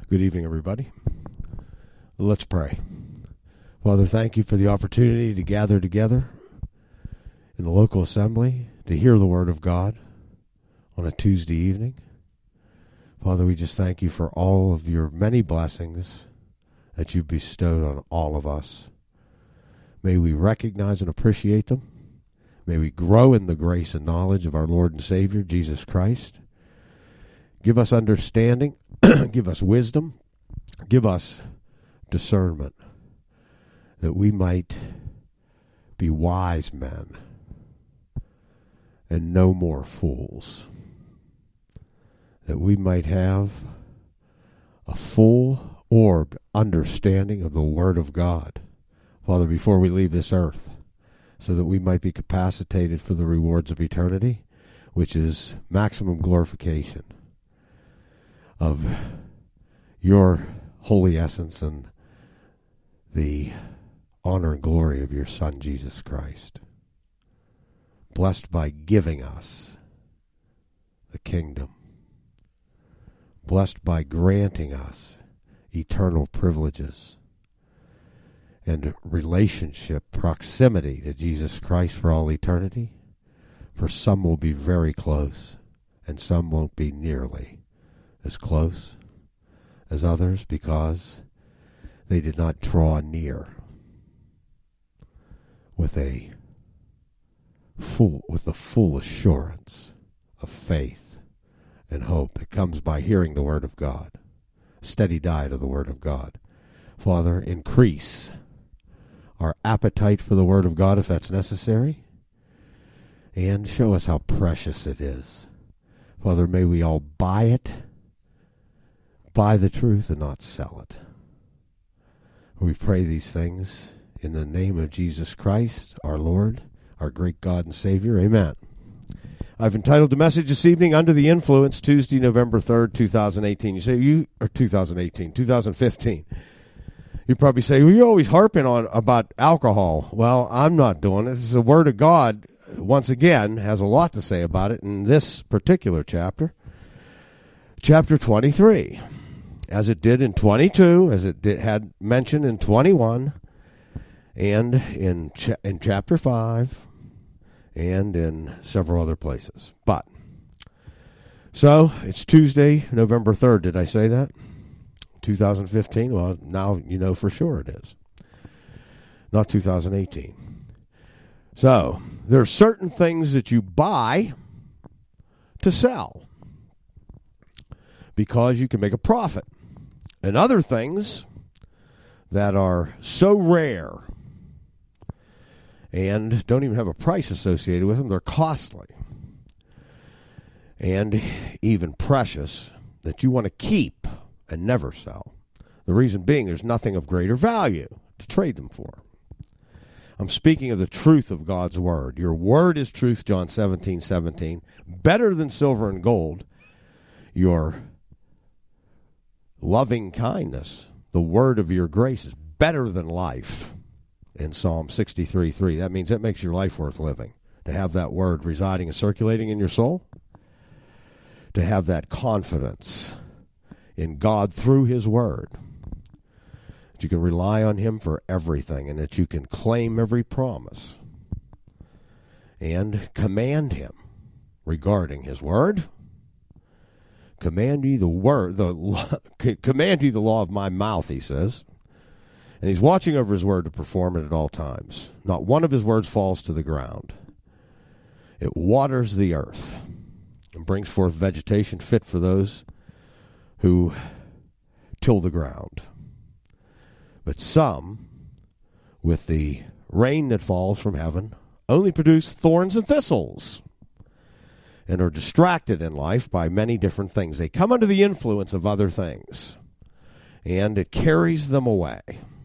Good evening, everybody. Let's pray. Father, thank you for the opportunity to gather together in the local assembly to hear the Word of God on a Tuesday evening. Father, we just thank you for all of your many blessings that you've bestowed on all of us. May we recognize and appreciate them. May we grow in the grace and knowledge of our Lord and Savior, Jesus Christ. Give us understanding, give us wisdom, give us discernment, that we might be wise men and no more fools, that we might have a full-orbed understanding of the Word of God, Father, before we leave this earth, so that we might be capacitated for the rewards of eternity, which is maximum glorification of your holy essence and the honor and glory of your Son, Jesus Christ. Blessed by giving us the kingdom. Blessed by granting us eternal privileges and relationship, proximity to Jesus Christ for all eternity. For some will be very close, and some won't be nearly as close as others because they did not draw near with the full assurance of faith and hope that comes by hearing the Word of God, steady diet of the Word of God. Father, increase our appetite for the Word of God if that's necessary, and show us how precious it is. Father, may we all buy it, buy the truth and not sell it. We pray these things in the name of Jesus Christ, our Lord, our great God and Savior. Amen. I've entitled the message this evening, Under the Influence, Tuesday, November 3rd, 2018. You say, 2015. You probably say, well, you're always harping on about alcohol. Well, I'm not doing it. This is the Word of God, once again, has a lot to say about it in this particular chapter. Chapter 23. As it did in 22, as it had mentioned in 21, and in chapter 5, and in several other places. But, so, it's Tuesday, November 3rd. Did I say that? 2015? Well, now you know for sure it is. Not 2018. So, there are certain things that you buy to sell because you can make a profit. And other things that are so rare and don't even have a price associated with them, they're costly and even precious that you want to keep and never sell. The reason being there's nothing of greater value to trade them for. I'm speaking of the truth of God's Word. Your Word is truth, John 17:17. Better than silver and gold, your loving kindness, the word of your grace, is better than life in Psalm 63:3. That means it makes your life worth living, to have that word residing and circulating in your soul, to have that confidence in God through His Word, that you can rely on Him for everything and that you can claim every promise and command Him regarding His Word. Command ye the law of my mouth, he says. And he's watching over his word to perform it at all times. Not one of his words falls to the ground. It waters the earth and brings forth vegetation fit for those who till the ground. But some, with the rain that falls from heaven, only produce thorns and thistles, and are distracted in life by many different things. They come under the influence of other things, and it carries them away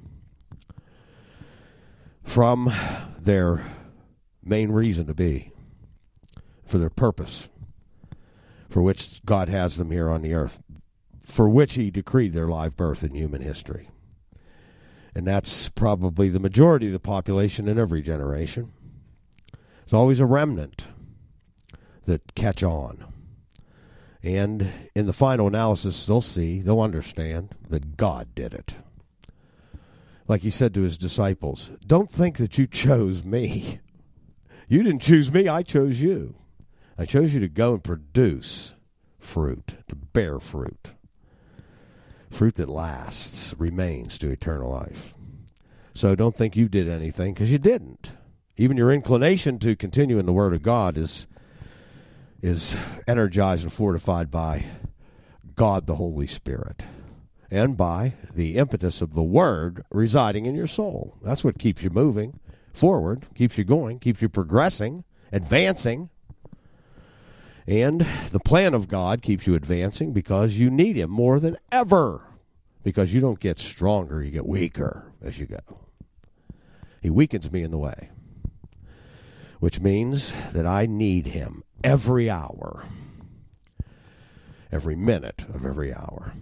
from their main reason to be, for their purpose, for which God has them here on the earth, for which He decreed their live birth in human history. And that's probably the majority of the population in every generation. There's always a remnant that catch on And in the final analysis, they'll understand that God did it. Like he said to his disciples, don't think that you chose me. You didn't choose me, I chose you. I chose you to go and produce fruit, to bear fruit. Fruit that lasts, remains to eternal life. So don't think you did anything, because you didn't. Even your inclination to continue in the Word of God is energized and fortified by God the Holy Spirit and by the impetus of the Word residing in your soul. That's what keeps you moving forward, keeps you going, keeps you progressing, advancing. And the plan of God keeps you advancing because you need Him more than ever. Because you don't get stronger, you get weaker as you go. He weakens me in the way, which means that I need Him every hour, every minute of every hour.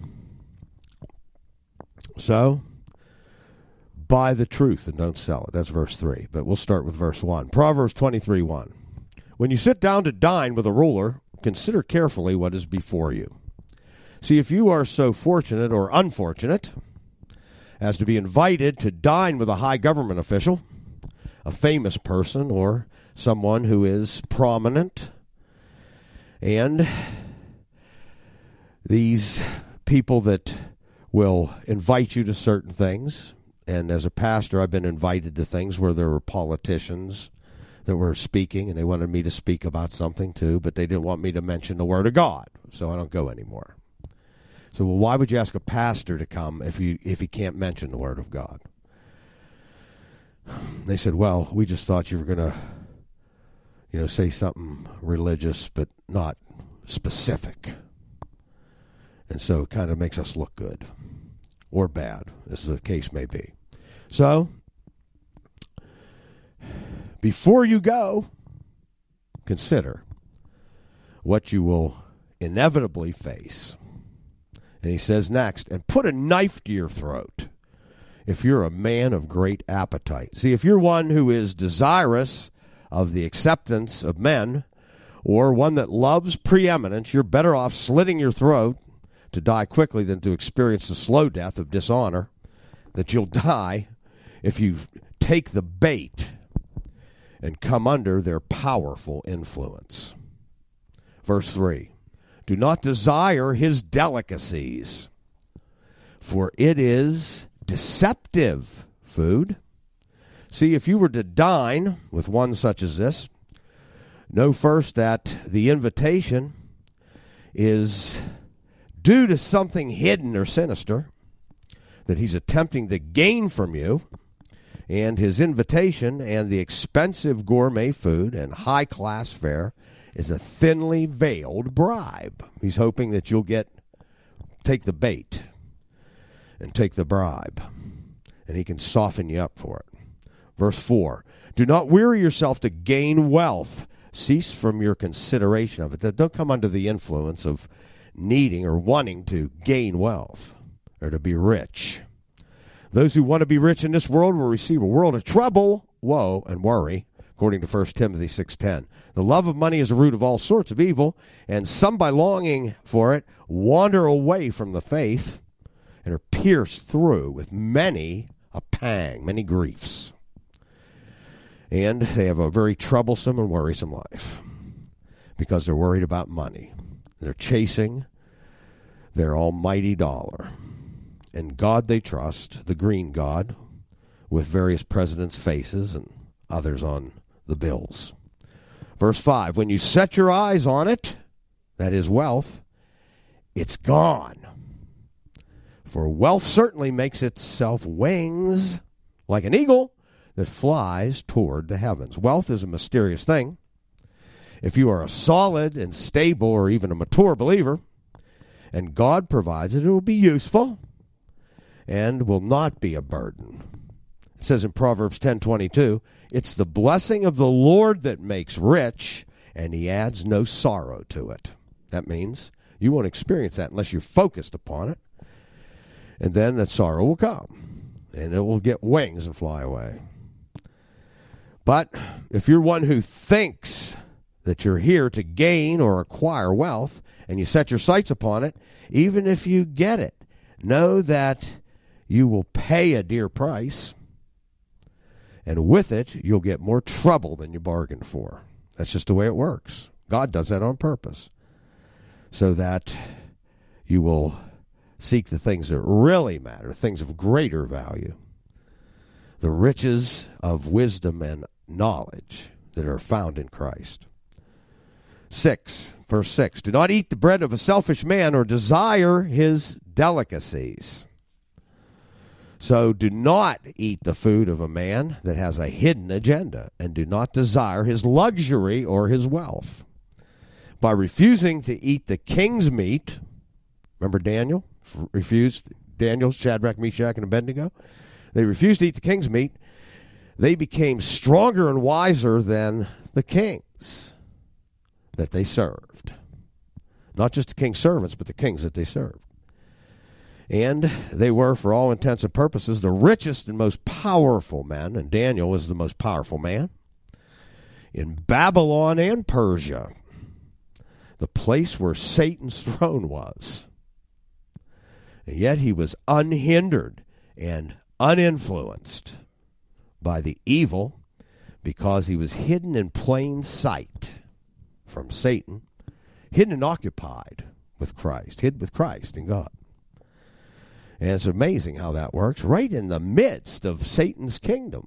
So, buy the truth and don't sell it. That's verse 3. But we'll start with verse 1. Proverbs 23:1. When you sit down to dine with a ruler, consider carefully what is before you. See, if you are so fortunate or unfortunate as to be invited to dine with a high government official, a famous person, or someone who is prominent, and these people that will invite you to certain things, and as a pastor, I've been invited to things where there were politicians that were speaking, and they wanted me to speak about something too, but they didn't want me to mention the Word of God, so I don't go anymore. So, well, why would you ask a pastor to come if he can't mention the Word of God? They said, well, we just thought you were going to, say something religious, but not specific. And so it kind of makes us look good or bad, as the case may be. So, before you go, consider what you will inevitably face. And he says next, and put a knife to your throat if you're a man of great appetite. See, if you're one who is desirous of the acceptance of men, or one that loves preeminence, you're better off slitting your throat to die quickly than to experience the slow death of dishonor, that you'll die if you take the bait and come under their powerful influence. Verse 3. Do not desire his delicacies, for it is deceptive food. See, if you were to dine with one such as this, know first that the invitation is due to something hidden or sinister that he's attempting to gain from you, and his invitation and the expensive gourmet food and high-class fare is a thinly veiled bribe. He's hoping that you'll take the bait and take the bribe, and he can soften you up for it. Verse 4, do not weary yourself to gain wealth. Cease from your consideration of it. Don't come under the influence of needing or wanting to gain wealth or to be rich. Those who want to be rich in this world will receive a world of trouble, woe, and worry, according to 1 Timothy 6:10. The love of money is the root of all sorts of evil, and some by longing for it wander away from the faith and are pierced through with many a pang, many griefs. And they have a very troublesome and worrisome life because they're worried about money. They're chasing their almighty dollar. And God they trust, the green God, with various presidents' faces and others on the bills. Verse 5, when you set your eyes on it, that is wealth, it's gone. For wealth certainly makes itself wings like an eagle that flies toward the heavens. Wealth is a mysterious thing. If you are a solid and stable or even a mature believer, and God provides it, it will be useful and will not be a burden. It says in Proverbs 10:22, it's the blessing of the Lord that makes rich, and he adds no sorrow to it. That means you won't experience that unless you're focused upon it. And then that sorrow will come, and it will get wings and fly away. But if you're one who thinks that you're here to gain or acquire wealth, and you set your sights upon it, even if you get it, know that you will pay a dear price, and with it, you'll get more trouble than you bargained for. That's just the way it works. God does that on purpose, so that you will seek the things that really matter, things of greater value, the riches of wisdom and knowledge that are found in Christ. 6, verse 6, do not eat the bread of a selfish man or desire his delicacies. So do not eat the food of a man that has a hidden agenda, and do not desire his luxury or his wealth. By refusing to eat the king's meat, remember Daniel refused, Daniel, Shadrach, Meshach, and Abednego? They refused to eat the king's meat. They became stronger and wiser than the kings that they served. Not just the king's servants, but the kings that they served. And they were, for all intents and purposes, the richest and most powerful men, and Daniel was the most powerful man, in Babylon and Persia, the place where Satan's throne was. And yet he was unhindered and uninfluenced by the evil, because he was hidden in plain sight from Satan, hidden and occupied with Christ, hid with Christ in God. And it's amazing how that works, right in the midst of Satan's kingdom.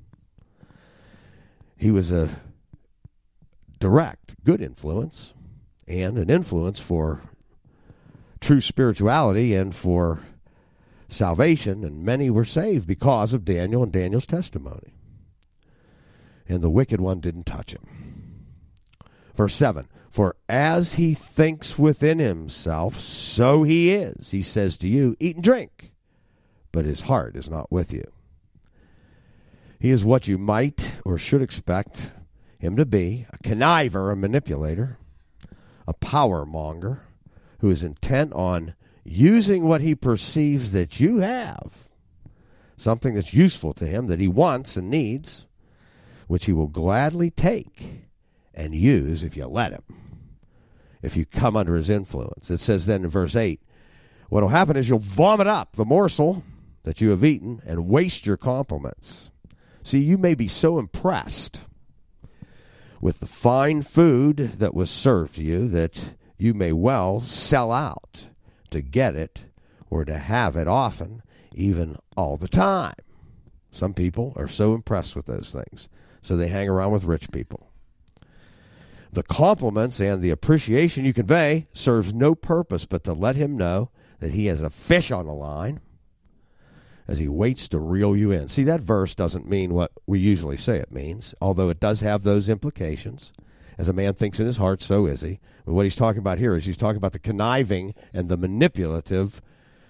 He was a direct, good influence, and an influence for true spirituality and for salvation, and many were saved because of Daniel and Daniel's testimony. And the wicked one didn't touch him. Verse 7, for as he thinks within himself, so he is. He says to you, eat and drink, but his heart is not with you. He is what you might or should expect him to be, a conniver, a manipulator, a power monger, who is intent on using what he perceives that you have, something that's useful to him, that he wants and needs, which he will gladly take and use if you let him, if you come under his influence. It says then in verse 8, what will happen is you'll vomit up the morsel that you have eaten and waste your compliments. See, you may be so impressed with the fine food that was served to you that you may well sell out to get it or to have it often, even all the time. Some people are so impressed with those things, so they hang around with rich people. The compliments and the appreciation you convey serves no purpose but to let him know that he has a fish on the line as he waits to reel you in. See, that verse doesn't mean what we usually say it means, although it does have those implications. As a man thinks in his heart, so is he. But what he's talking about here is he's talking about the conniving and the manipulative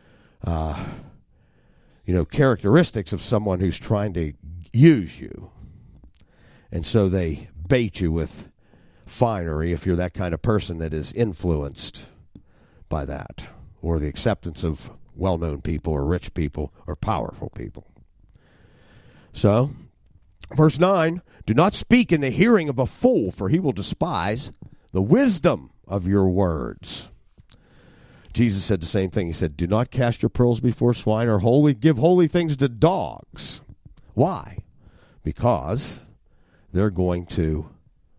characteristics of someone who's trying to use you. And so they bait you with finery if you're that kind of person that is influenced by that, or the acceptance of well-known people or rich people or powerful people. So, verse 9, do not speak in the hearing of a fool, for he will despise the wisdom of your words. Jesus said the same thing. He said, do not cast your pearls before swine, or give holy things to dogs. Why? Because they're going to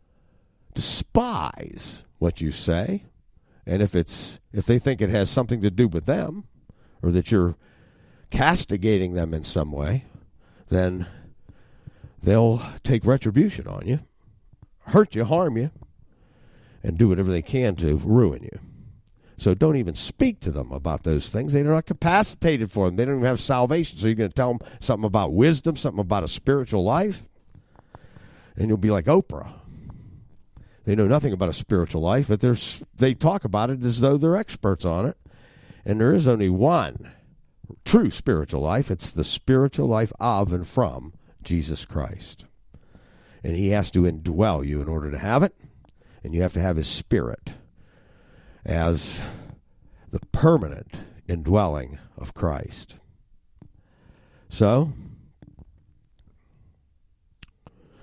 despise what you say, and if they think it has something to do with them, or that you're castigating them in some way, then they'll take retribution on you, hurt you, harm you, and do whatever they can to ruin you. So don't even speak to them about those things. They're not capacitated for them. They don't even have salvation. So you're going to tell them something about wisdom, something about a spiritual life, and you'll be like Oprah. They know nothing about a spiritual life, but they talk about it as though they're experts on it. And there is only one true spiritual life. It's the spiritual life of and from Jesus Christ. And he has to indwell you in order to have it. And you have to have his Spirit as the permanent indwelling of Christ. So,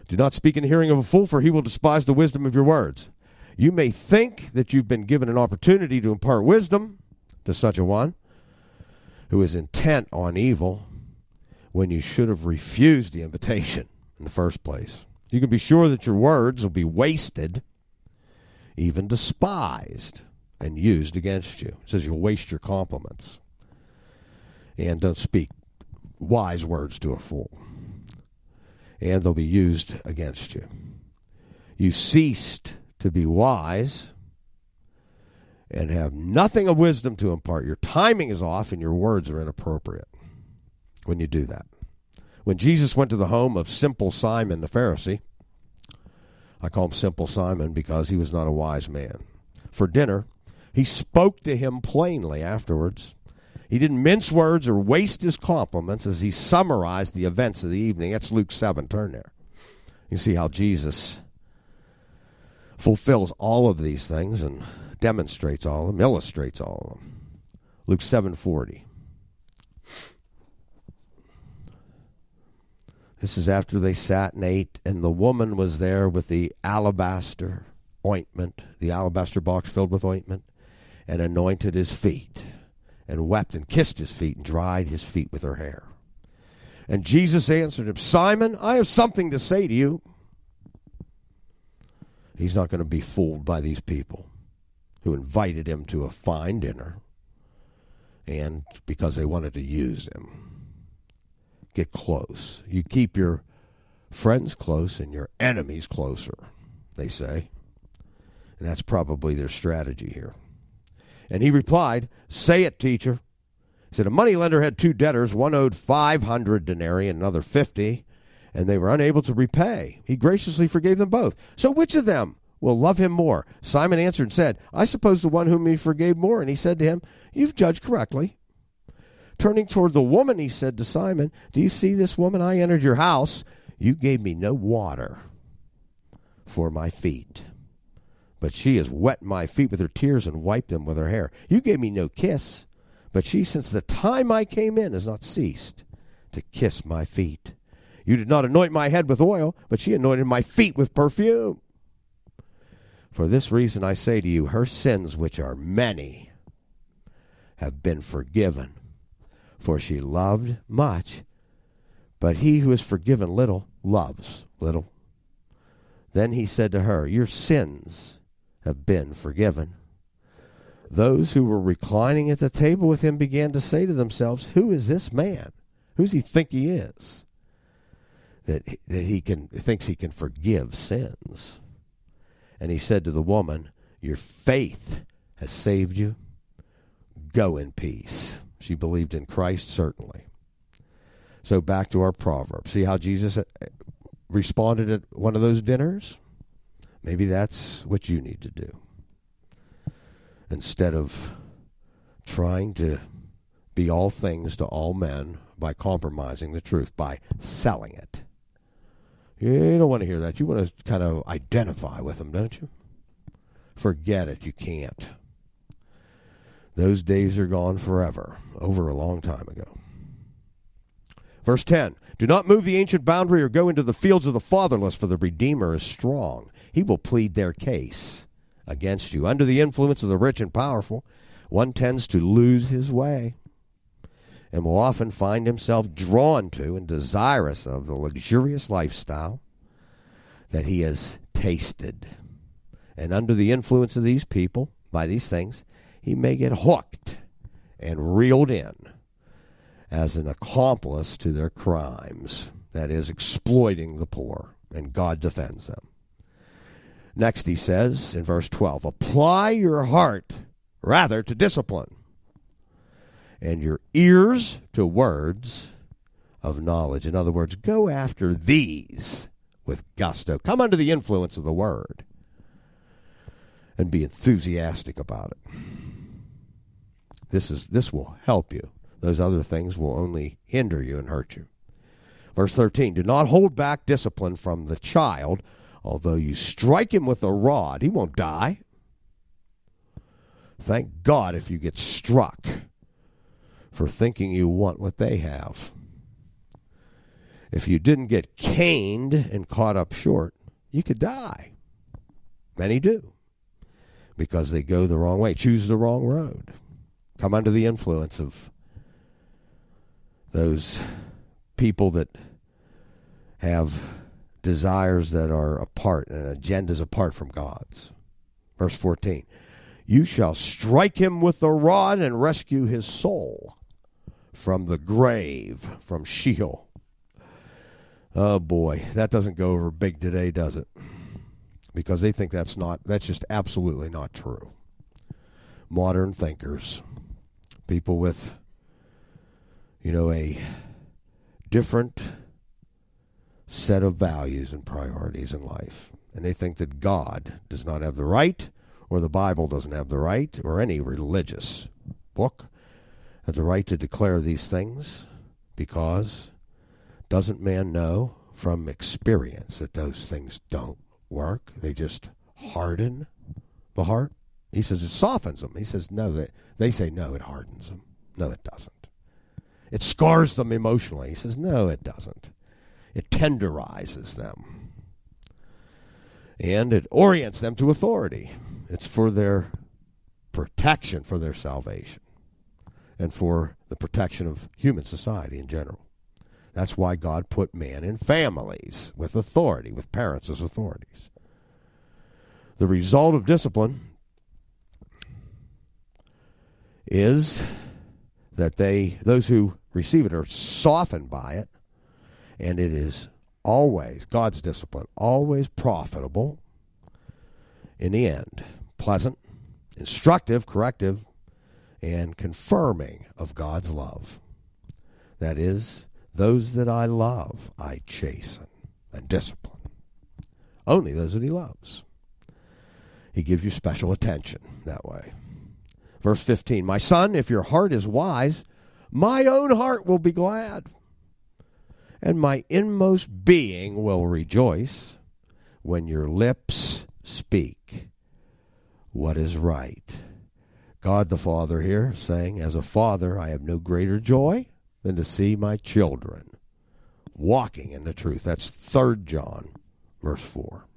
Do not speak in the hearing of a fool, for he will despise the wisdom of your words. You may think that you've been given an opportunity to impart wisdom to such a one who is intent on evil, when you should have refused the invitation in the first place. You can be sure that your words will be wasted, even despised, and used against you. It says you'll waste your compliments. And don't speak wise words to a fool. And they'll be used against you. You ceased to be wise and have nothing of wisdom to impart. Your timing is off and your words are inappropriate when you do that. When Jesus went to the home of Simple Simon the Pharisee, I call him Simple Simon because he was not a wise man, for dinner, he spoke to him plainly afterwards. He didn't mince words or waste his compliments as he summarized the events of the evening. That's Luke 7. Turn there. You see how Jesus fulfills all of these things and demonstrates all of them, illustrates all of them. Luke 7:40. This is after they sat and ate, and the woman was there with the alabaster ointment, the alabaster box filled with ointment, and anointed his feet, and wept and kissed his feet, and dried his feet with her hair. And Jesus answered him, Simon, I have something to say to you. He's not going to be fooled by these people who invited him to a fine dinner, and because they wanted to use him. Get close. You keep your friends close and your enemies closer, they say. And that's probably their strategy here. And he replied, Say it, teacher. He said, a moneylender had 2 debtors. One owed 500 denarii and another 50, and they were unable to repay. He graciously forgave them both. So which of them will love him more? Simon answered and said, I suppose the one whom he forgave more. And he said to him, You've judged correctly. Turning toward the woman, he said to Simon, Do you see this woman? I entered your house. You gave me no water for my feet, but she has wet my feet with her tears and wiped them with her hair. You gave me no kiss, but she, since the time I came in, has not ceased to kiss my feet. You did not anoint my head with oil, but she anointed my feet with perfume. For this reason I say to you, her sins, which are many, have been forgiven. For she loved much, but he who is forgiven little loves little. Then he said to her, Your sins have been forgiven. Those who were reclining at the table with him began to say to themselves, Who is this man? Who does he think he is? That he thinks he can forgive sins. And he said to the woman, Your faith has saved you. Go in peace. She believed in Christ, certainly. So back to our proverb. See how Jesus responded at one of those dinners? Maybe that's what you need to do. Instead of trying to be all things to all men by compromising the truth, by selling it. You don't want to hear that. You want to kind of identify with them, don't you? Forget it. You can't. Those days are gone forever, over a long time ago. Verse 10, Do not move the ancient boundary or go into the fields of the fatherless, for the Redeemer is strong. He will plead their case against you. Under the influence of the rich and powerful, one tends to lose his way and will often find himself drawn to and desirous of the luxurious lifestyle that he has tasted. And under the influence of these people, by these things, he may get hooked and reeled in as an accomplice to their crimes, that is, exploiting the poor, and God defends them. Next he says in verse 12, Apply your heart rather to discipline, and your ears to words of knowledge. In other words, go after these with gusto. Come under the influence of the word and be enthusiastic about it. This will help you. Those other things will only hinder you and hurt you. Verse 13, Do not hold back discipline from the child. Although you strike him with a rod, he won't die. Thank God if you get struck for thinking you want what they have. if you didn't get caned and caught up short, you could die. Many do, because they go the wrong way, choose the wrong road, come under the influence of those people that have desires that are apart and agendas apart from God's. Verse 14, you shall strike him with the rod and rescue his soul from the grave, from Sheol. Oh boy, that doesn't go over big today, does it? Because they think that's just absolutely not true. Modern thinkers, people with, a different set of values and priorities in life. And they think that God does not have the right, or the Bible doesn't have the right, or any religious book has the right to declare these things, because doesn't man know from experience that those things don't work? They just harden the heart. He says it softens them. He says no. They say no, it hardens them. No, it doesn't. It scars them emotionally. He says no, it doesn't. It tenderizes them. And it orients them to authority. It's for their protection, for their salvation, and for the protection of human society in general. That's why God put man in families with authority, with parents as authorities. The result of discipline is that those who receive it are softened by it, and it is always, God's discipline, always profitable in the end. Pleasant, instructive, corrective, and confirming of God's love. That is, those that I love, I chasten and discipline. Only those that he loves. He gives you special attention that way. Verse 15, my son, if your heart is wise, my own heart will be glad, and my inmost being will rejoice when your lips speak what is right. God the Father here saying, as a father, I have no greater joy than to see my children walking in the truth. That's 3 John, verse 4.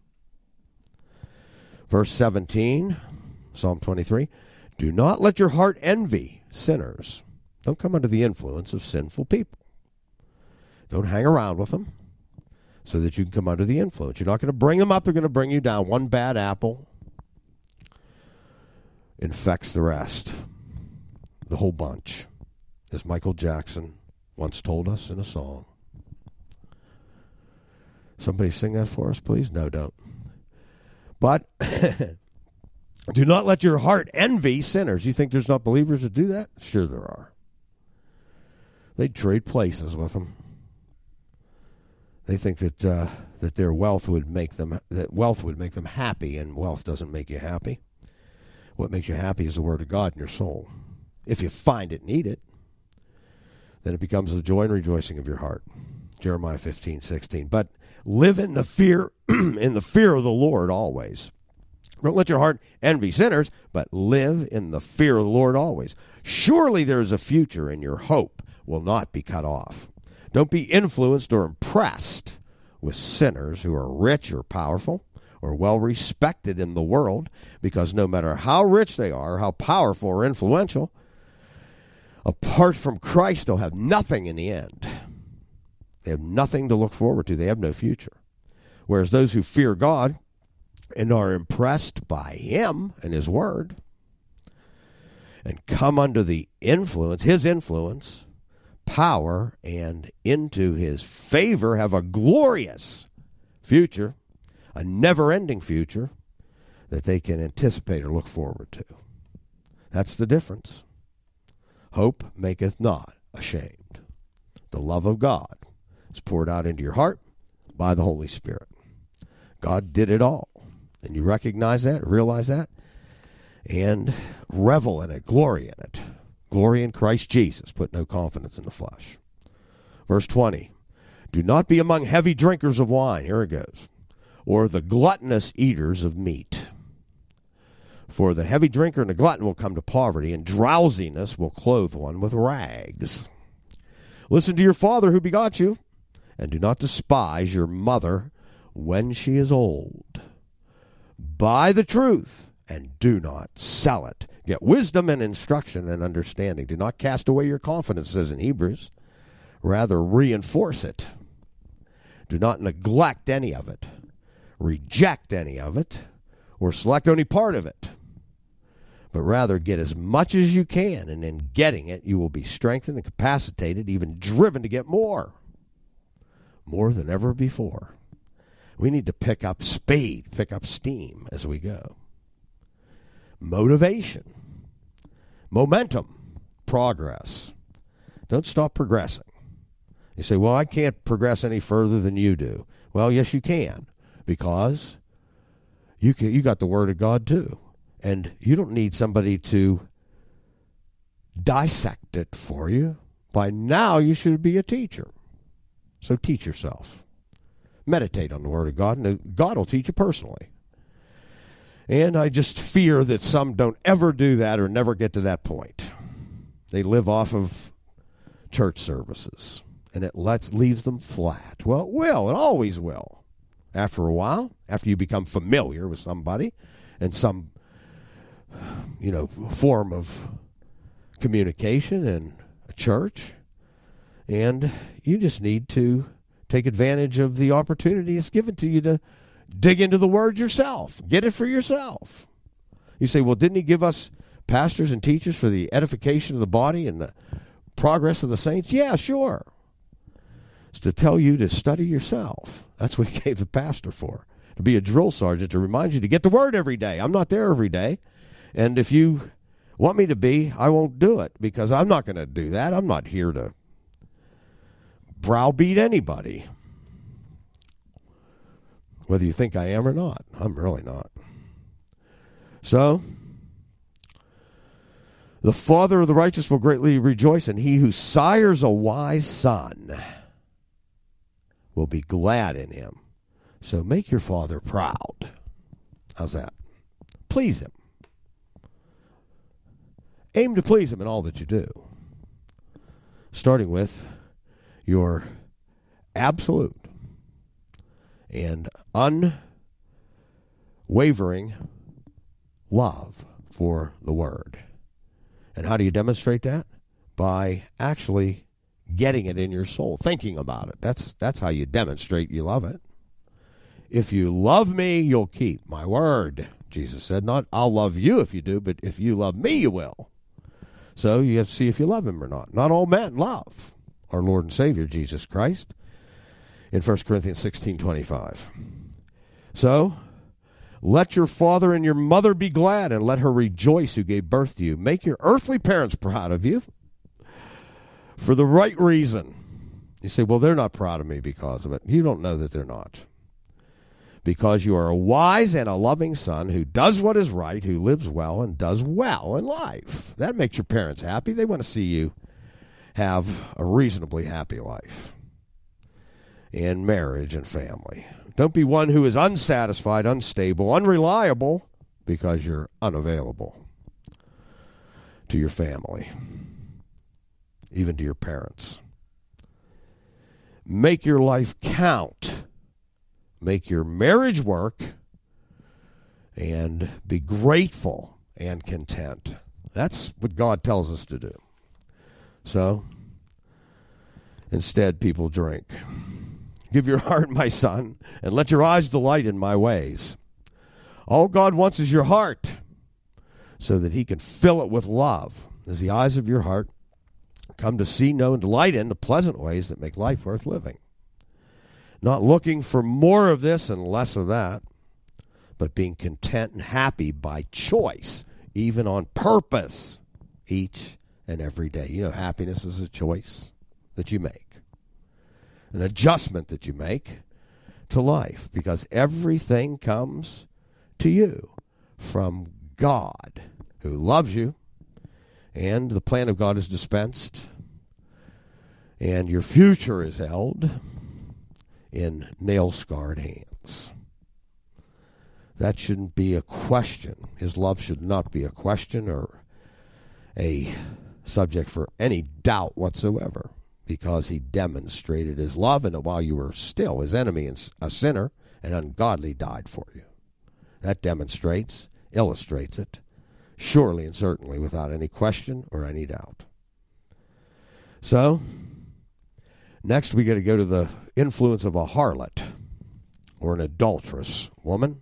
Verse 17, Psalm 23, do not let your heart envy sinners. Don't come under the influence of sinful people. Don't hang around with them so that you can come under the influence. You're not going to bring them up. They're going to bring you down. One bad apple infects the rest, the whole bunch, as Michael Jackson once told us in a song. Somebody sing that for us, please? No, don't. But do not let your heart envy sinners. You think there's not believers that do that? Sure there are. They'd trade places with them. They think that their wealth would make them happy, and wealth doesn't make you happy. What makes you happy is the Word of God in your soul. If you find it and eat it, then it becomes the joy and rejoicing of your heart. Jeremiah 15:16. But live in the fear of the Lord always. Don't let your heart envy sinners, but live in the fear of the Lord always. Surely there is a future, and your hope will not be cut off. Don't be influenced or impressed with sinners who are rich or powerful or well respected in the world, because no matter how rich they are, how powerful or influential, apart from Christ, they'll have nothing in the end. They have nothing to look forward to. They have no future. Whereas those who fear God and are impressed by him and his word and come under the influence, his influence, power, and into his favor, have a glorious future, a never-ending future that they can anticipate or look forward to. That's the difference. Hope maketh not ashamed. The love of God is poured out into your heart by the Holy Spirit. God did it all. And you recognize that, realize that, and revel in it, glory in it. Glory in Christ Jesus. Put no confidence in the flesh. Verse 20. Do not be among heavy drinkers of wine. Here it goes. Or the gluttonous eaters of meat. For the heavy drinker and the glutton will come to poverty, and drowsiness will clothe one with rags. Listen to your father who begot you, and do not despise your mother when she is old. Buy the truth, and do not sell it. Get wisdom and instruction and understanding. Do not cast away your confidence, says in Hebrews. Rather, reinforce it. Do not neglect any of it, reject any of it, or select any part of it. But rather get as much as you can, and in getting it, you will be strengthened and capacitated, even driven to get more than ever before. We need to pick up speed, pick up steam as we go. Motivation, momentum, progress. Don't stop progressing. You say, well, I can't progress any further than you do. Well, yes, you can, because you got the Word of God too. And you don't need somebody to dissect it for you. By now, you should be a teacher. So teach yourself. Meditate on the Word of God, and God will teach you personally. And I just fear that some don't ever do that or never get to that point. They live off of church services, and it leaves them flat. Well, it will. It always will. After a while, after you become familiar with somebody and some form of communication in a church, and you just need to take advantage of the opportunity it's given to you to dig into the Word yourself. Get it for yourself. You say, well, didn't he give us pastors and teachers for the edification of the body and the progress of the saints? Yeah, sure. It's to tell you to study yourself. That's what he gave the pastor for, to be a drill sergeant, to remind you to get the Word every day. I'm not there every day. And if you want me to be, I won't do it, because I'm not going to do that. I'm not here to browbeat anybody. Whether you think I am or not, I'm really not. So, the father of the righteous will greatly rejoice, and he who sires a wise son will be glad in him. So make your father proud. How's that? Please him. Aim to please him in all that you do. Starting with your absolute and unwavering love for the Word. And how do you demonstrate that? By actually getting it in your soul, thinking about it. That's how you demonstrate you love it. If you love me, you'll keep my word. Jesus said, not I'll love you if you do, but if you love me, you will. So you have to see if you love him or not. Not all men love our Lord and Savior, Jesus Christ, in 1 Corinthians 16:25. So, let your father and your mother be glad, and let her rejoice who gave birth to you. Make your earthly parents proud of you for the right reason. You say, well, they're not proud of me because of it. You don't know that they're not. Because you are a wise and a loving son who does what is right, who lives well and does well in life. That makes your parents happy. They want to see you have a reasonably happy life in marriage and family. Don't be one who is unsatisfied, unstable, unreliable, because you're unavailable to your family, even to your parents. Make your life count. Make your marriage work, and be grateful and content. That's what God tells us to do. So, instead, people drink. Give your heart, my son, and let your eyes delight in my ways. All God wants is your heart, so that he can fill it with love, as the eyes of your heart come to see, know, and delight in the pleasant ways that make life worth living. Not looking for more of this and less of that, but being content and happy by choice, even on purpose, each and every day. You know, happiness is a choice that you make, an adjustment that you make to life, because everything comes to you from God, who loves you, and the plan of God is dispensed, and your future is held in nail-scarred hands. That shouldn't be a question. His love should not be a question or a subject for any doubt whatsoever, because he demonstrated his love, and while you were still his enemy and a sinner and ungodly, died for you. That demonstrates, illustrates it, surely and certainly, without any question or any doubt. So, next we got to go to the influence of a harlot or an adulterous woman.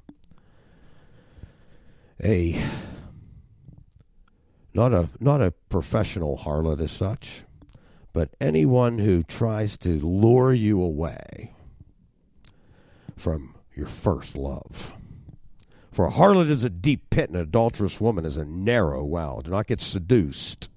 Not a professional harlot as such, but anyone who tries to lure you away from your first love. For a harlot is a deep pit, and an adulterous woman is a narrow well. Do not get seduced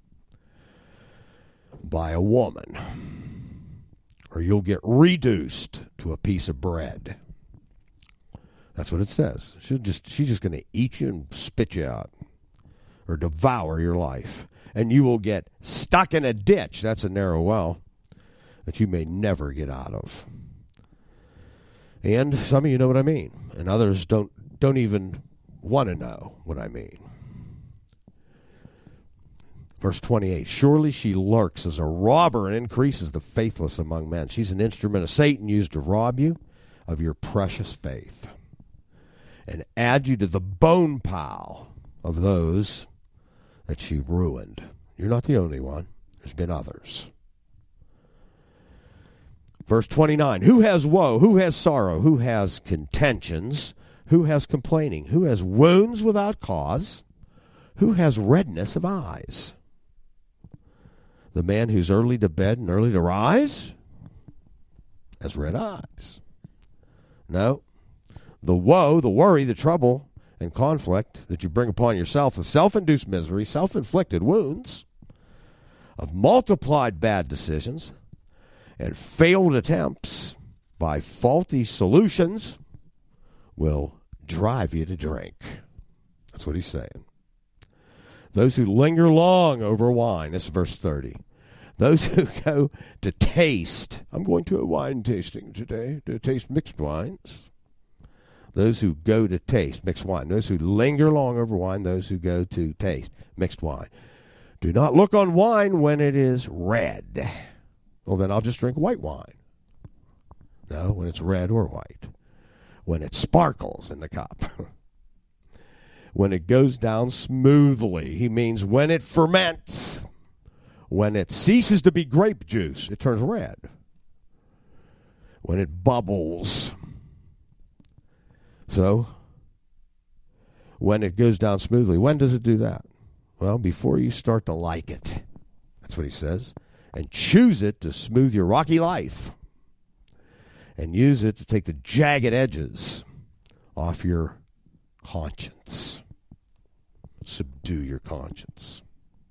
by a woman, or you'll get reduced to a piece of bread. That's what it says. She's just going to eat you and spit you out, or devour your life. And you will get stuck in a ditch. That's a narrow well that you may never get out of. And some of you know what I mean, and others don't even want to know what I mean. Verse 28, surely she lurks as a robber and increases the faithless among men. She's an instrument of Satan used to rob you of your precious faith and add you to the bone pile of those that she ruined. You're not the only one. There's been others. Verse 29, who has woe? Who has sorrow? Who has contentions? Who has complaining? Who has wounds without cause? Who has redness of eyes? The man who's early to bed and early to rise has red eyes. No. The woe, the worry, the trouble, and conflict that you bring upon yourself, the self-induced misery, self-inflicted wounds of multiplied bad decisions and failed attempts by faulty solutions will drive you to drink. That's what he's saying. Those who linger long over wine, this is verse 30. Those who go to taste, I'm going to a wine tasting today to taste mixed wines. Those who go to taste mixed wine. Those who linger long over wine, those who go to taste mixed wine. Do not look on wine when it is red. Well, then I'll just drink white wine. No, when it's red or white. When it sparkles in the cup. When it goes down smoothly. He means when it ferments. When it ceases to be grape juice, it turns red. When it bubbles. So, when it goes down smoothly, when does it do that? Well, before you start to like it. That's what he says. And choose it to smooth your rocky life. And use it to take the jagged edges off your conscience. Subdue your conscience.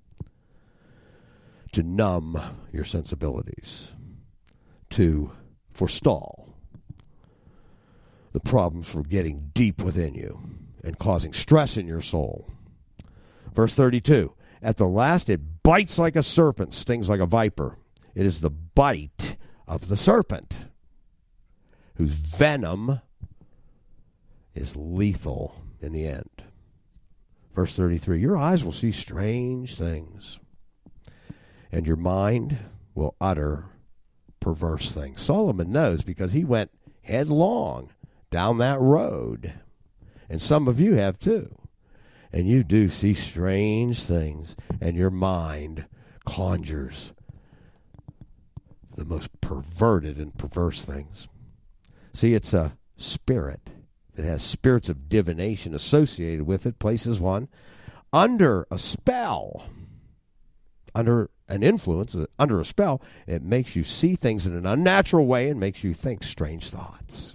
To numb your sensibilities. To forestall the problems from getting deep within you and causing stress in your soul. Verse 32, at the last it bites like a serpent, stings like a viper. It is the bite of the serpent, whose venom is lethal in the end. Verse 33, your eyes will see strange things, and your mind will utter perverse things. Solomon knows because he went headlong down that road. And some of you have too. And you do see strange things, and your mind conjures the most perverted and perverse things. See, it's a spirit that has spirits of divination associated with it, places one under a spell, under an influence, under a spell. It makes you see things in an unnatural way and makes you think strange thoughts.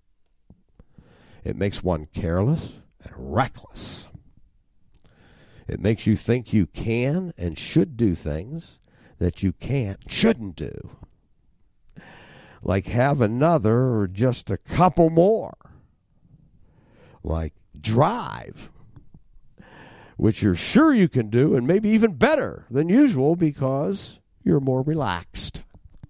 It makes one careless and reckless. It makes you think you can and should do things that you shouldn't do. Like have another or just a couple more. Like drive, which you're sure you can do and maybe even better than usual because you're more relaxed.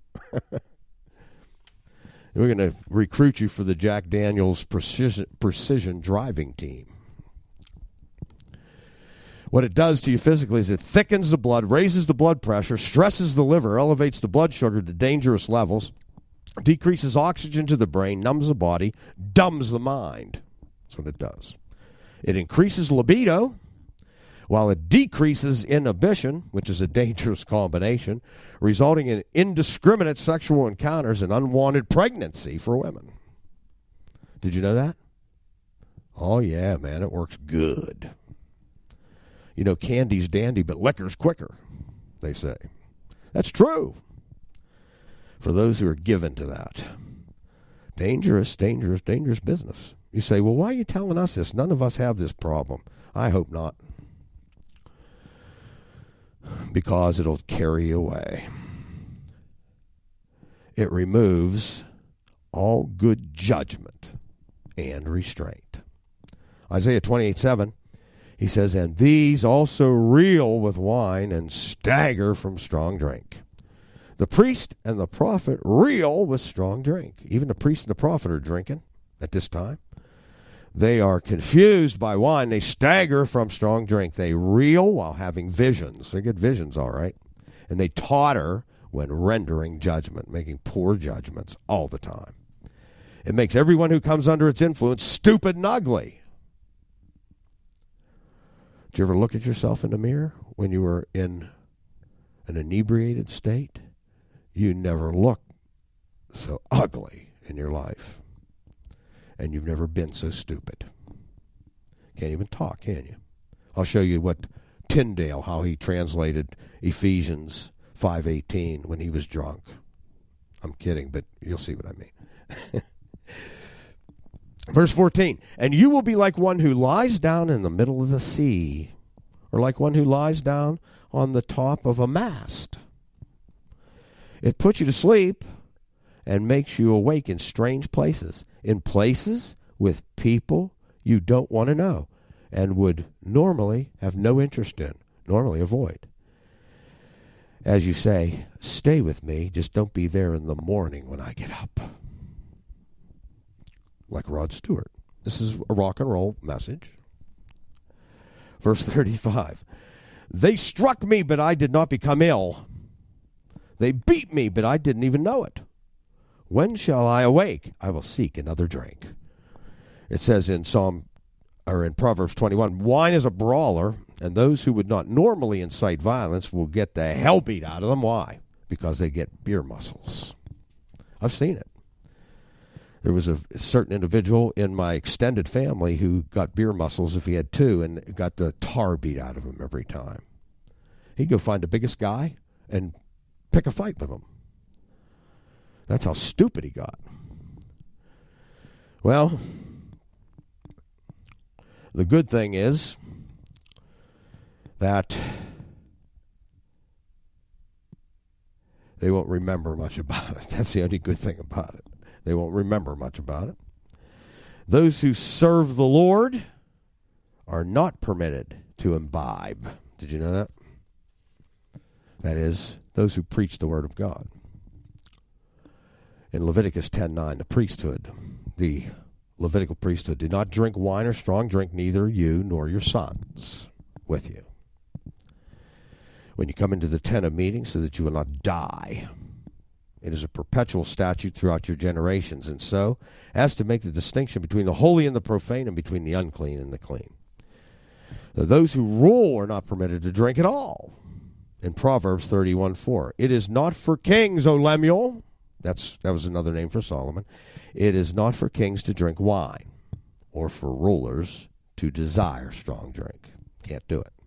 We're going to recruit you for the Jack Daniels precision driving team. What it does to you physically is it thickens the blood, raises the blood pressure, stresses the liver, elevates the blood sugar to dangerous levels, decreases oxygen to the brain, numbs the body, dumbs the mind. That's what it does. It increases libido, while it decreases inhibition, which is a dangerous combination, resulting in indiscriminate sexual encounters and unwanted pregnancy for women. Did you know that? Oh, yeah, man, it works good. You know, candy's dandy, but liquor's quicker, they say. That's true for those who are given to that. Dangerous, dangerous, dangerous business. You say, well, why are you telling us this? None of us have this problem. I hope not. Because it'll carry you away. It removes all good judgment and restraint. Isaiah 28:7, he says, and these also reel with wine and stagger from strong drink. The priest and the prophet reel with strong drink. Even the priest and the prophet are drinking at this time. They are confused by wine. They stagger from strong drink. They reel while having visions. They get visions, all right. And they totter when rendering judgment, making poor judgments all the time. It makes everyone who comes under its influence stupid and ugly. Did you ever look at yourself in the mirror when you were in an inebriated state? You never looked so ugly in your life. And you've never been so stupid. Can't even talk, can you? I'll show you what Tyndale, how he translated Ephesians 5:18 when he was drunk. I'm kidding, but you'll see what I mean. Verse 14, and you will be like one who lies down in the middle of the sea, or like one who lies down on the top of a mast. It puts you to sleep and makes you awake in strange places, in places with people you don't want to know and would normally have no interest in, normally avoid. As you say, stay with me, just don't be there in the morning when I get up. Like Rod Stewart. This is a rock and roll message. Verse 35. They struck me, but I did not become ill. They beat me, but I didn't even know it. When shall I awake? I will seek another drink. It says in Proverbs 21, wine is a brawler, and those who would not normally incite violence will get the hell beat out of them. Why? Because they get beer muscles. I've seen it. There was a certain individual in my extended family who got beer muscles if he had two and got the tar beat out of him every time. He'd go find the biggest guy and pick a fight with him. That's how stupid he got. Well, the good thing is that they won't remember much about it. That's the only good thing about it. They won't remember much about it. Those who serve the Lord are not permitted to imbibe. Did you know that? That is, those who preach the word of God. In Leviticus 10:9, the priesthood, the Levitical priesthood, do not drink wine or strong drink, neither you nor your sons with you, when you come into the tent of meeting, so that you will not die. It is a perpetual statute throughout your generations, and so as to make the distinction between the holy and the profane, and between the unclean and the clean. Now, those who rule are not permitted to drink at all. In Proverbs 31:4, it is not for kings, O Lemuel. That was another name for Solomon. It is not for kings to drink wine, or for rulers to desire strong drink. Can't do it.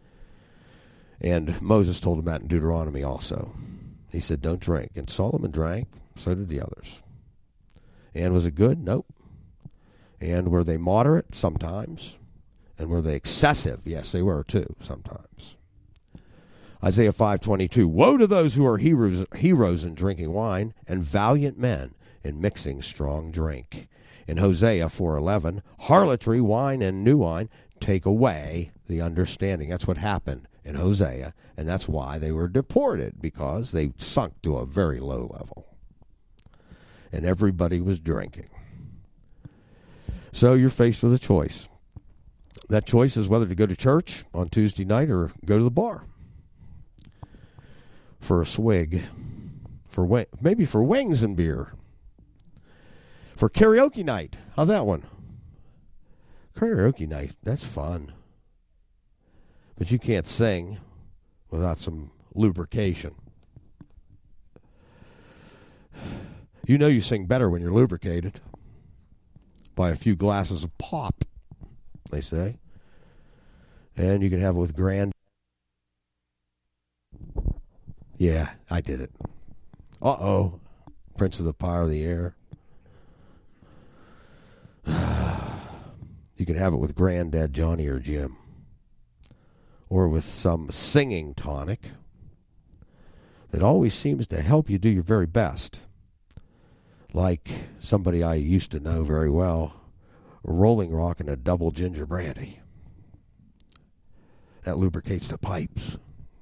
And Moses told him that in Deuteronomy also. He said, don't drink. And Solomon drank, so did the others. And was it good? Nope. And were they moderate? Sometimes. And were they excessive? Yes, they were too, sometimes. Isaiah 5:22, woe to those who are heroes in drinking wine, and valiant men in mixing strong drink. In Hosea 4:11, harlotry, wine, and new wine take away the understanding. That's what happened in Hosea, and that's why they were deported, because they sunk to a very low level. And everybody was drinking. So you're faced with a choice. That choice is whether to go to church on Tuesday night or go to the bar for a swig, maybe for wings and beer, for karaoke night. How's that one? Karaoke night, that's fun. But you can't sing without some lubrication. You know you sing better when you're lubricated by a few glasses of pop, they say. And you can have it with grand. Yeah, I did it. Uh-oh. Prince of the Power of the Air. You can have it with Granddad Johnny or Jim. Or with some singing tonic that always seems to help you do your very best. Like somebody I used to know very well, Rolling Rock and a double ginger brandy. That lubricates the pipes.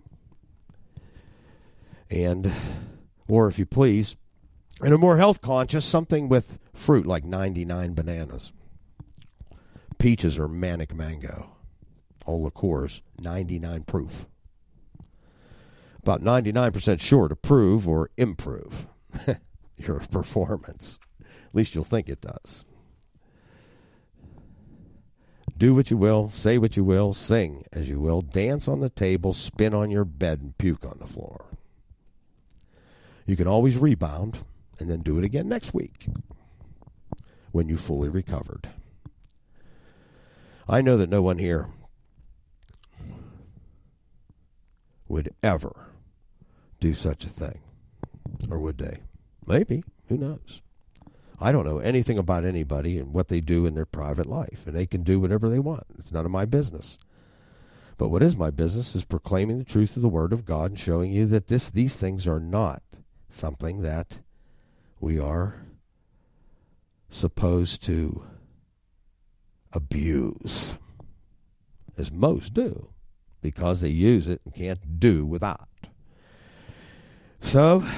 And, or if you please, and a more health conscious, something with fruit like 99 bananas. Peaches or manic mango. All liqueurs, 99 proof. About 99% sure to prove or improve your performance. At least you'll think it does. Do what you will, say what you will, sing as you will, dance on the table, spin on your bed, and puke on the floor. You can always rebound and then do it again next week when you fully recovered. I know that no one here would ever do such a thing. Or would they? Maybe. Who knows? I don't know anything about anybody and what they do in their private life, and they can do whatever they want. It's none of my business. But what is my business is proclaiming the truth of the Word of God and showing you that these things are not something that we are supposed to abuse, as most do, because they use it and can't do without. So,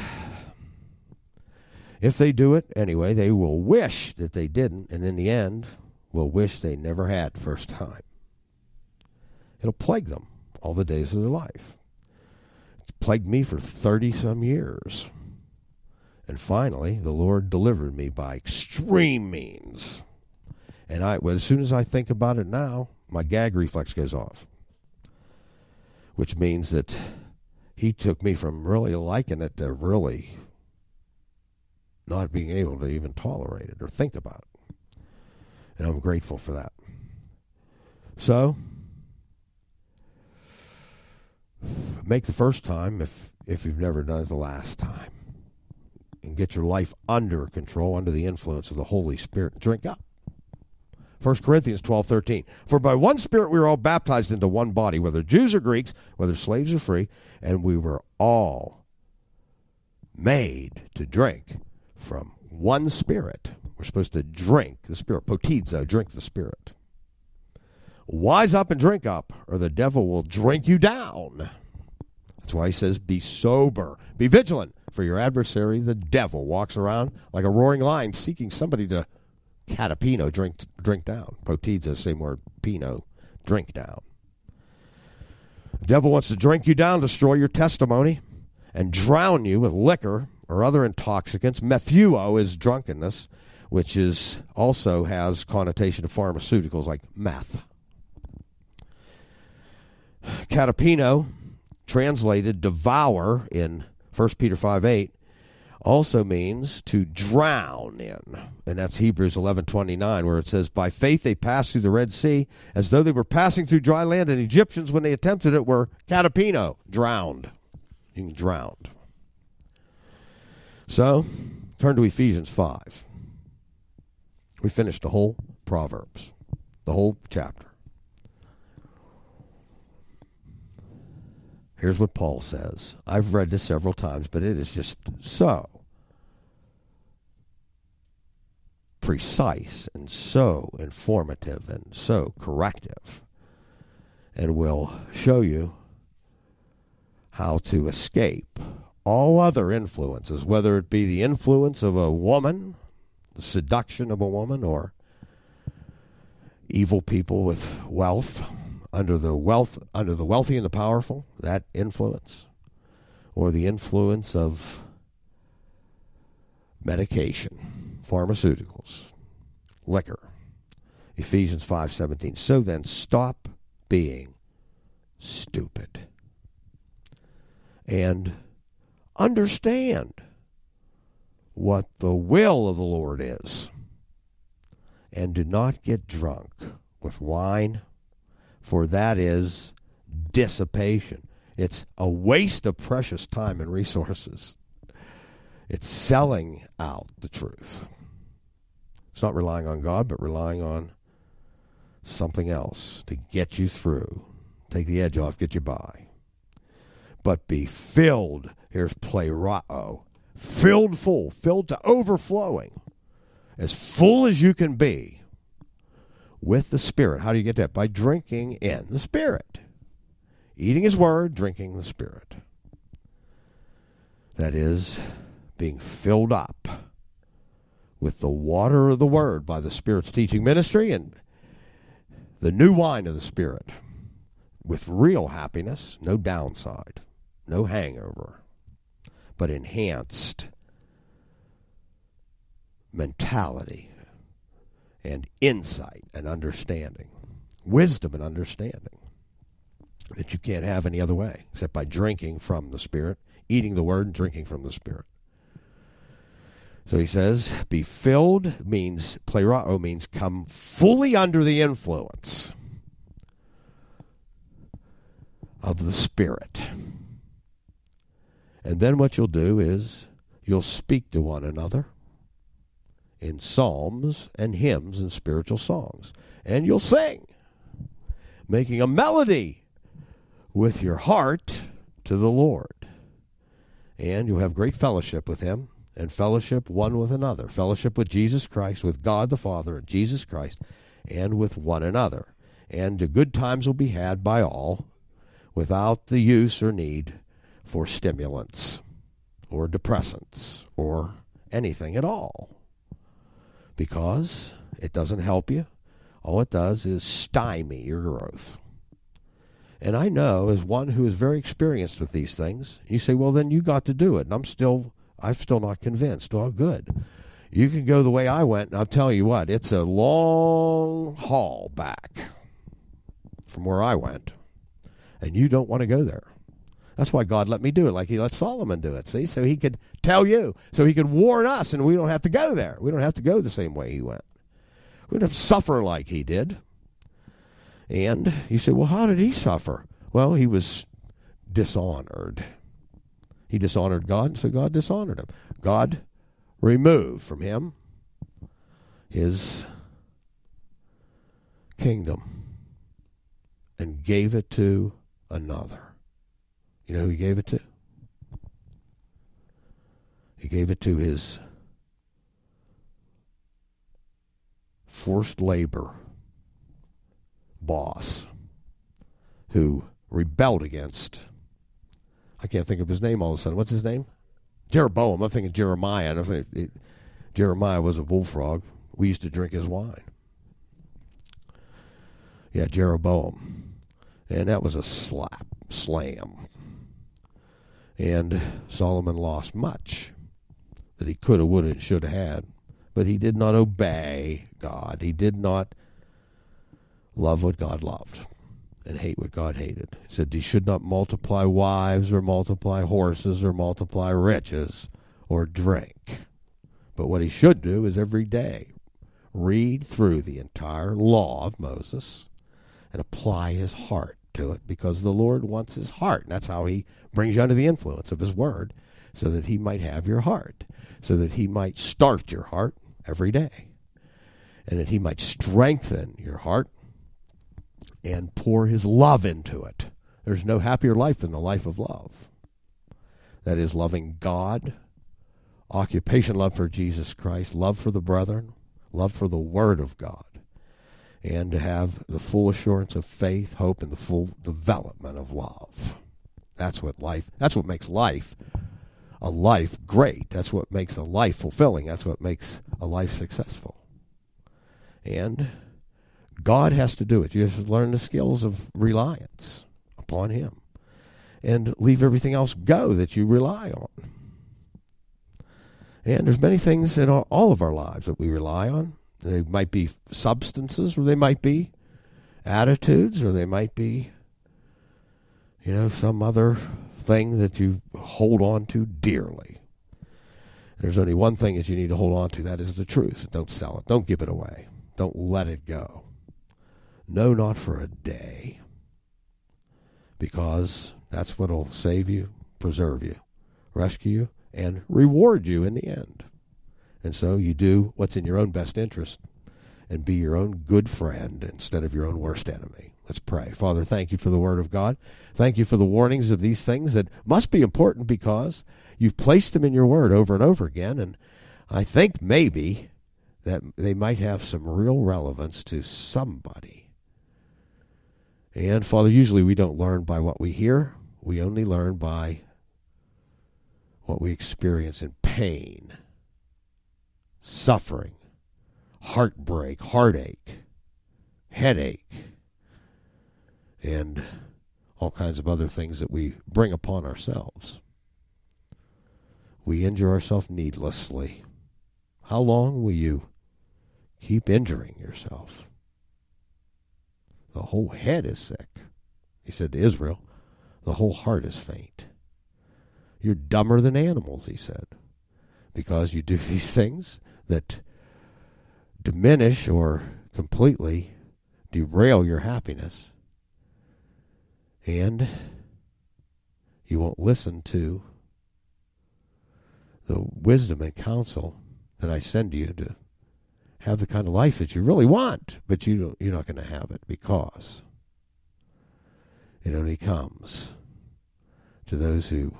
if they do it anyway, they will wish that they didn't, and in the end, will wish they never had first time. It'll plague them all the days of their life. It's plagued me for 30-some years. And finally, the Lord delivered me by extreme means. And as soon as I think about it now, my gag reflex goes off. Which means that he took me from really liking it to really not being able to even tolerate it or think about it. And I'm grateful for that. So, make the first time if you've never done it the last time. And get your life under control, under the influence of the Holy Spirit. Drink up. 1 Corinthians 12:13. For by one Spirit we were all baptized into one body, whether Jews or Greeks, whether slaves or free, and we were all made to drink from one Spirit. We're supposed to drink the Spirit. Potizo, drink the Spirit. Wise up and drink up, or the devil will drink you down. That's why he says, be sober. Be vigilant, for your adversary, the devil, walks around like a roaring lion, seeking somebody to catapino, drink down. Potizo, same word, pino, drink down. The devil wants to drink you down, destroy your testimony, and drown you with liquor or other intoxicants. Methuo is drunkenness, which is also has connotation of pharmaceuticals like meth. Catapino, translated devour in 1 Peter 5:8, also means to drown in. And that's Hebrews 11:29, where it says, by faith they passed through the Red Sea as though they were passing through dry land, and Egyptians, when they attempted it, were catapino, drowned. Being drowned. So, turn to Ephesians 5. We finished the whole Proverbs, the whole chapter. Here's what Paul says. I've read this several times, but it is just so precise and so informative and so corrective, and will show you how to escape all other influences, whether it be the influence of a woman, the seduction of a woman, or evil people with wealth, under the wealthy and the powerful, that influence, or the influence of medication, pharmaceuticals, liquor. Ephesians 5:17. So then, stop being stupid and understand what the will of the Lord is, and do not get drunk with wine, for that is dissipation. It's a waste of precious time and resources. It's selling out the truth. It's not relying on God, but relying on something else to get you through, take the edge off, get you by. But be filled, here's plerao, filled to overflowing, as full as you can be with the Spirit. How do you get that? By drinking in the Spirit. Eating His Word, drinking the Spirit. That is, being filled up with the water of the Word by the Spirit's teaching ministry and the new wine of the Spirit, with real happiness, no downside, no hangover, but enhanced mentality and insight and understanding, wisdom and understanding that you can't have any other way except by drinking from the Spirit, eating the Word and drinking from the Spirit. So he says, be filled means, plerao means come fully under the influence of the Spirit. And then what you'll do is you'll speak to one another in psalms and hymns and spiritual songs. And you'll sing, making a melody with your heart to the Lord. And you'll have great fellowship with Him, and fellowship one with another. Fellowship with Jesus Christ, with God the Father, and Jesus Christ, and with one another. And the good times will be had by all, without the use or need for stimulants or depressants or anything at all, because it doesn't help you. All it does is stymie your growth. And I know, as one who is very experienced with these things, you say, well, then you got to do it. And I'm still not convinced. Well, good. You can go the way I went, and I'll tell you what, it's a long haul back from where I went. And you don't want to go there. That's why God let me do it, like He let Solomon do it, see? So He could tell you, so He could warn us, and we don't have to go there. We don't have to go the same way He went. We don't have to suffer like He did. And you say, well, how did He suffer? Well, He was dishonored. He dishonored God, so God dishonored Him. God removed from Him His kingdom and gave it to another. You know who He gave it to? He gave it to His forced labor boss, who rebelled against, I can't think of his name all of a sudden. What's his name? Jeroboam. I'm thinking Jeremiah. Jeremiah was a bullfrog. We used to drink his wine. Yeah, Jeroboam. And that was a slam. And Solomon lost much that he could have, would have, should have had. But he did not obey God. He did not love what God loved and hate what God hated. He said he should not multiply wives or multiply horses or multiply riches or drink. But what he should do is every day read through the entire law of Moses and apply his heart to it, because the Lord wants his heart. And that's how He brings you under the influence of His Word, so that He might have your heart, so that He might start your heart every day, and that He might strengthen your heart and pour His love into it. There's no happier life than the life of love. That is, loving God, occupation love for Jesus Christ, love for the brethren, love for the Word of God, and to have the full assurance of faith, hope, and the full development of love. That's what makes life a life great. That's what makes a life fulfilling. That's what makes a life successful. And God has to do it. You have to learn the skills of reliance upon him and leave everything else go that you rely on. And there's many things in all of our lives that we rely on. They might be substances, or they might be attitudes, or they might be, some other thing that you hold on to dearly. There's only one thing that you need to hold on to. That is the truth. Don't sell it. Don't give it away. Don't let it go. No, not for a day. Because that's what will save you, preserve you, rescue you, and reward you in the end. And so you do what's in your own best interest and be your own good friend instead of your own worst enemy. Let's pray. Father, thank you for the Word of God. Thank you for the warnings of these things that must be important because you've placed them in your Word over and over again. And I think maybe that they might have some real relevance to somebody. And Father, usually we don't learn by what we hear. We only learn by what we experience in pain, suffering, heartbreak, heartache, headache, and all kinds of other things that we bring upon ourselves. We injure ourselves needlessly. How long will you keep injuring yourself? The whole head is sick. He said to Israel, the whole heart is faint. You're dumber than animals, he said, because you do these things that diminish or completely derail your happiness. And you won't listen to the wisdom and counsel that I send you to have the kind of life that you really want, but you're not going to have it because it only comes to those who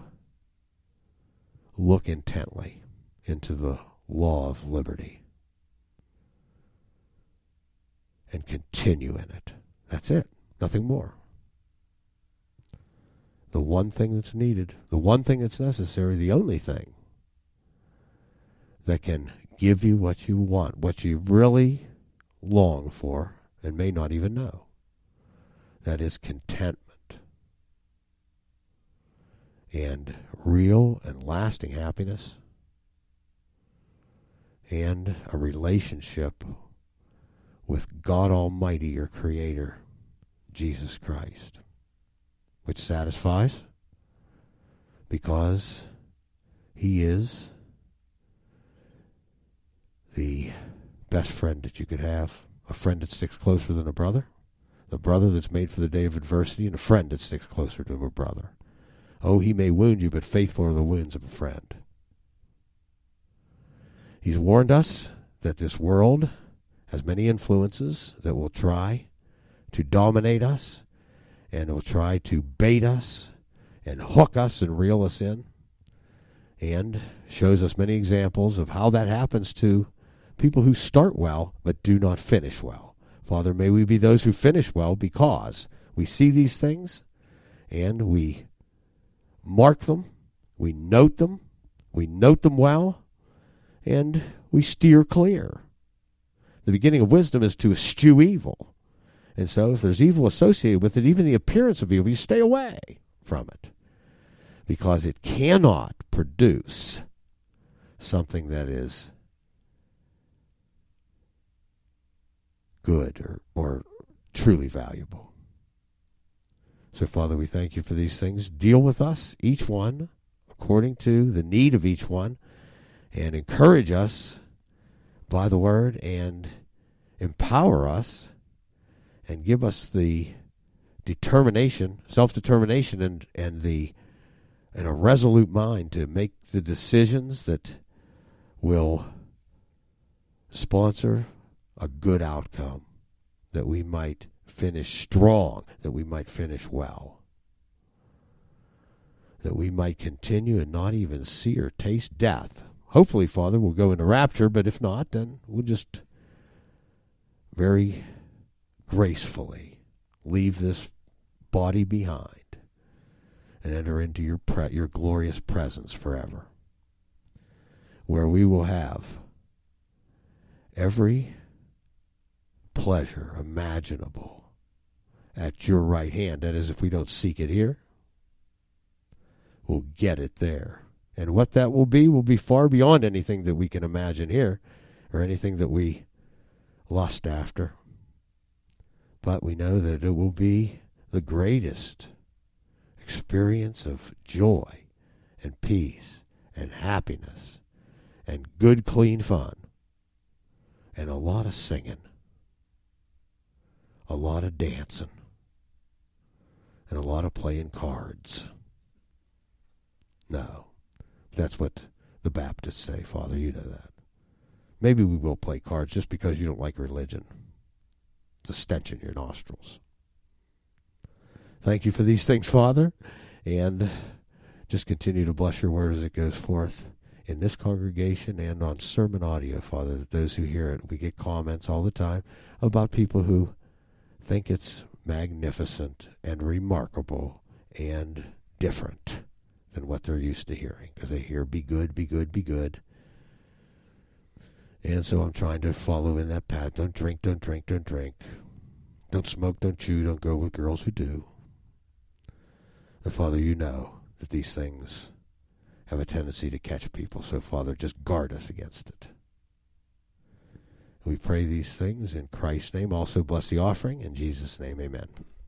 look intently into the law of liberty and continue in it. That's it. Nothing more. The one thing that's needed, the one thing that's necessary, the only thing that can give you what you want, what you really long for and may not even know. That is contentment and real and lasting happiness and a relationship with God Almighty, your Creator, Jesus Christ, which satisfies because He is the best friend that you could have, a friend that sticks closer than a brother, the brother that's made for the day of adversity, and a friend that sticks closer to a brother. Oh, he may wound you, but faithful are the wounds of a friend. He's warned us that this world has many influences that will try to dominate us and will try to bait us and hook us and reel us in, and shows us many examples of how that happens to people who start well but do not finish well. Father, may we be those who finish well because we see these things and we mark them, we note them well, and we steer clear. The beginning of wisdom is to eschew evil. And so if there's evil associated with it, even the appearance of evil, you stay away from it because it cannot produce something that is good or truly valuable. So, Father, we thank you for these things. Deal with us, each one, according to the need of each one, and encourage us by the word and empower us and give us the determination, self-determination, and a resolute mind to make the decisions that will sponsor a good outcome, that we might finish strong, that we might finish well, that we might continue and not even see or taste death. Hopefully, Father, we'll go into rapture, but if not, then we'll just very gracefully leave this body behind and enter into your glorious presence forever, where we will have every pleasure imaginable at your right hand. That is, if we don't seek it here, we'll get it there. And what that will be far beyond anything that we can imagine here or anything that we lust after. But we know that it will be the greatest experience of joy and peace and happiness and good, clean fun and a lot of singing, a lot of dancing, and a lot of playing cards. No, that's what the Baptists say, Father. You know that. Maybe we will play cards just because you don't like religion. It's a stench in your nostrils. Thank you for these things, Father, and just continue to bless your word as it goes forth in this congregation and on sermon audio, Father, that those who hear it, we get comments all the time about people who think it's magnificent and remarkable and different than what they're used to hearing, because they hear be good, be good, be good. And so I'm trying to follow in that path. Don't drink, don't drink, don't drink. Don't smoke, don't chew, don't go with girls who do. And Father, you know that these things have a tendency to catch people. So Father, just guard us against it. We pray these things in Christ's name. Also bless the offering. In Jesus' name, amen.